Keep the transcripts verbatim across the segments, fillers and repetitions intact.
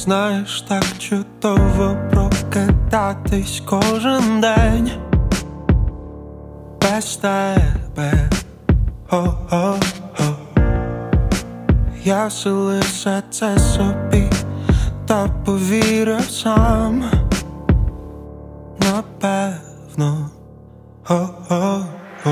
Знаєш, так чудово прокидатись кожен день без тебе. О-о-о. Я все лише це собі та повірив сам. Напевно. О-о-о.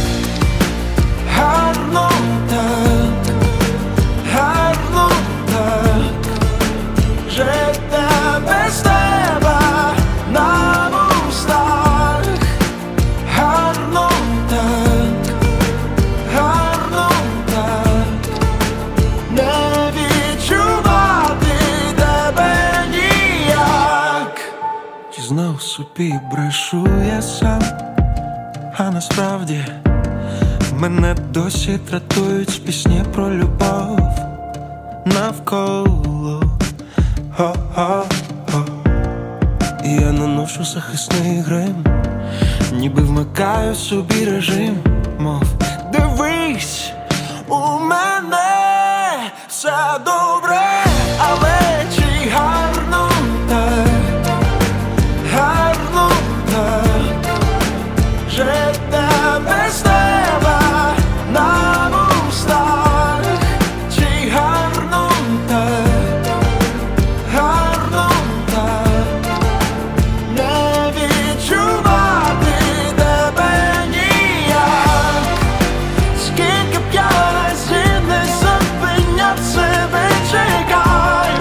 Гарно так, гарно так жити без тебе на вустах. Гарно так, гарно так не відчувати тебе ніяк. Чи знов собі брешу я сам, а насправді мене досі дратують пісні про любов навколо. О-о-о. І я наношу захисний грим, ніби вмикаю собі режим, мов дивись, у мене все добре, але чи гарно так, гарно так жити без тебе на вустах. Чи гарно так, гарно так не відчувати тебе ніяк. Скільки б я разів не зупиняв себе, чекай,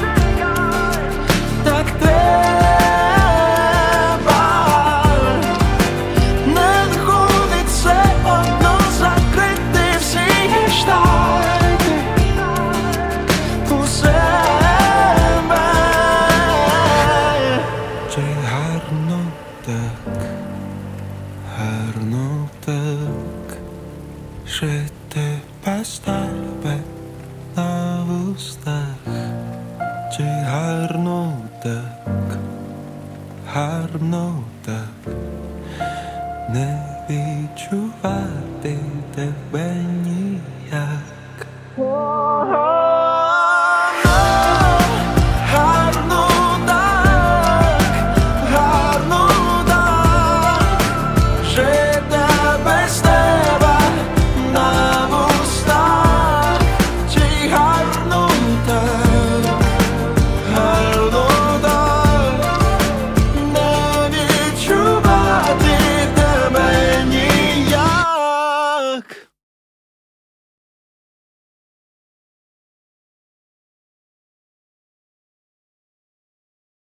так треба. Не виходить все одно закрити всі гештальти у себе. Чи гарно так, гарно так жити без тебе на вустах. Чи гарно так, гарно так не відчувати тебе